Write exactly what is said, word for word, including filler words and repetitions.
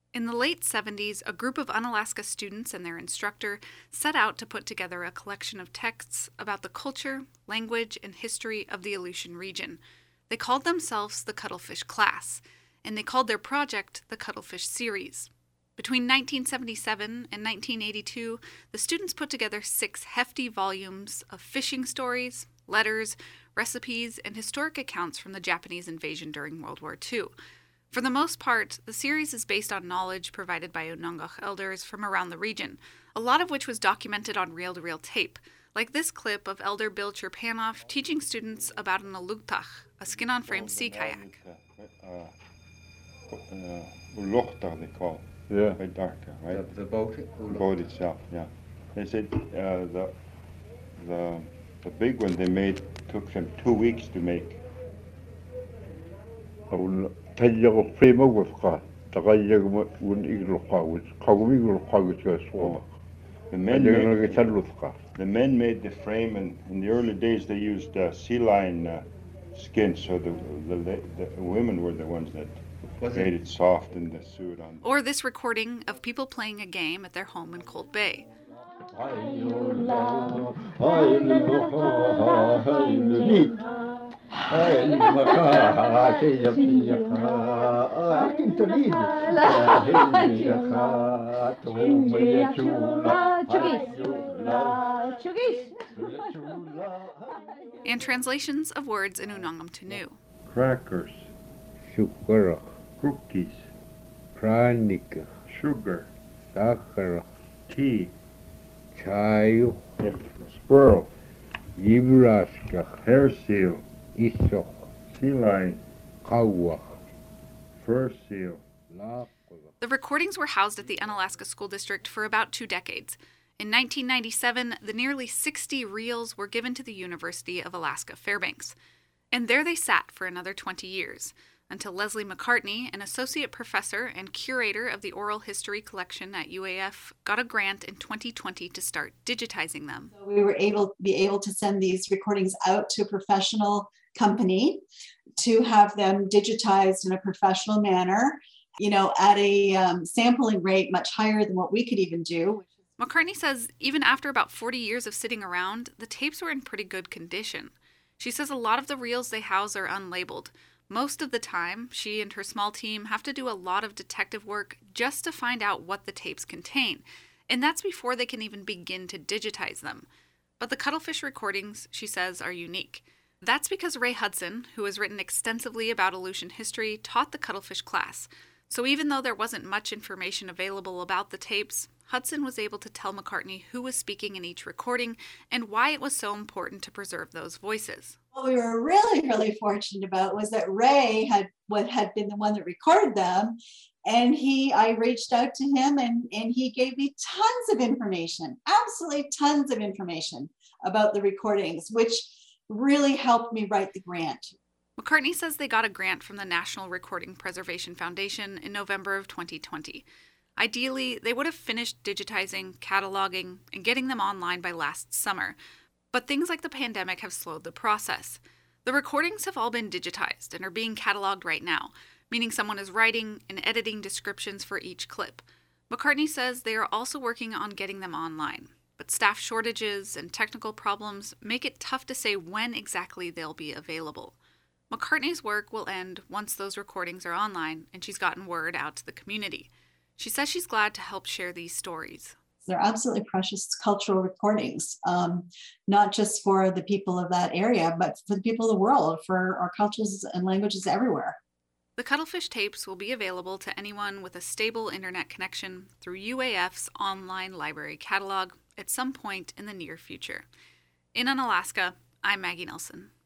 In the late seventies, a group of Unalaska students and their instructor set out to put together a collection of texts about the culture, language, and history of the Aleutian region. They called themselves the Cuttlefish Class, and they called their project the Cuttlefish Series. Between nineteen seventy-seven and nineteen eighty-two, the students put together six hefty volumes of fishing stories, letters, recipes, and historic accounts from the Japanese invasion during World War Two. For the most part, the series is based on knowledge provided by Unangach elders from around the region, a lot of which was documented on reel-to-reel tape, like this clip of Elder Bill Chirpanoff teaching students about an aluktach, a skin-on-frame sea kayak. Uluktach, they call it. Yeah. By doctor, right? The, the boat? The boat itself, yeah. They said uh, the, the, the big one they made took them two weeks to make. Tajago frame of ka tagayago un iglo kawis kawumi iglo kawis ka so The men, made, ka the men made the frame, and in the early days they used uh, sea lion uh, skin, so the, the the women were the ones that Was made it? it soft and the suit on. Or this recording of people playing a game at their home in Cold Bay. And translations of words in Unangam Tunu. Crackers, sugar cookies, pranik sugar, sakar tea, chayo squirrel, yibraska hair seal, iso sea lion, kawa fur seal. The recordings were housed at the Unalaska School District for about two decades. In nineteen ninety-seven, the nearly sixty reels were given to the University of Alaska Fairbanks. And there they sat for another twenty years, until Leslie McCartney, an associate professor and curator of the oral history collection at U A F, got a grant in twenty twenty to start digitizing them. We were able to be able to send these recordings out to a professional company to have them digitized in a professional manner, you know, at a um, sampling rate much higher than what we could even do. McCartney says even after about forty years of sitting around, the tapes were in pretty good condition. She says a lot of the reels they house are unlabeled. Most of the time, she and her small team have to do a lot of detective work just to find out what the tapes contain, and that's before they can even begin to digitize them. But the Cuttlefish recordings, she says, are unique. That's because Ray Hudson, who has written extensively about Aleutian history, taught the Cuttlefish class. So even though there wasn't much information available about the tapes, Hudson was able to tell McCartney who was speaking in each recording and why it was so important to preserve those voices. What we were really, really fortunate about was that Ray had what had been the one that recorded them. And he, I reached out to him and, and he gave me tons of information, absolutely tons of information about the recordings, which really helped me write the grant. McCartney says they got a grant from the National Recording Preservation Foundation in November of twenty twenty. Ideally, they would have finished digitizing, cataloging, and getting them online by last summer, but things like the pandemic have slowed the process. The recordings have all been digitized and are being cataloged right now, meaning someone is writing and editing descriptions for each clip. McCartney says they are also working on getting them online, but staff shortages and technical problems make it tough to say when exactly they'll be available. McCartney's work will end once those recordings are online and she's gotten word out to the community. She says she's glad to help share these stories. They're absolutely precious cultural recordings, um, not just for the people of that area, but for the people of the world, for our cultures and languages everywhere. The Cuttlefish tapes will be available to anyone with a stable internet connection through U A F's online library catalog at some point in the near future. In Unalaska, I'm Maggie Nelson.